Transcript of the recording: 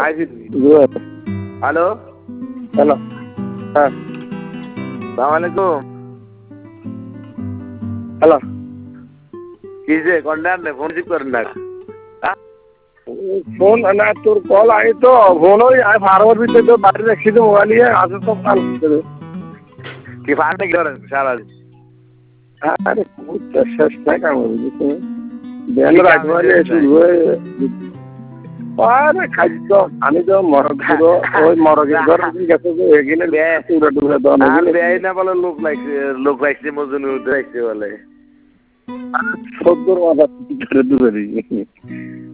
hello hello হ্যাঁ সালাম আলাইকুম হ্যালো কি যে কন্ডান ফোন রিসিভ করেন না ফোন না তোর কল আই তো ফোন ওই ফার্মার ভিতরে তো বাইরে রাখছি তো মোবাইল নিয়ে আসে তো কাল কি ফার্মে করেন সারা আরে শেষ নাই কাম বুঝছি বেল রাত মানে শুরু হয়ে আরে খাদ্য আমি তো মরক ওই মরকের ঘর গেছে যে এখানে পুরো ডুবে দাও না বেআই না বলে লোক রাখছে মজুনি উঠে রাখছে বলে 70 মাথা ডুবে দিই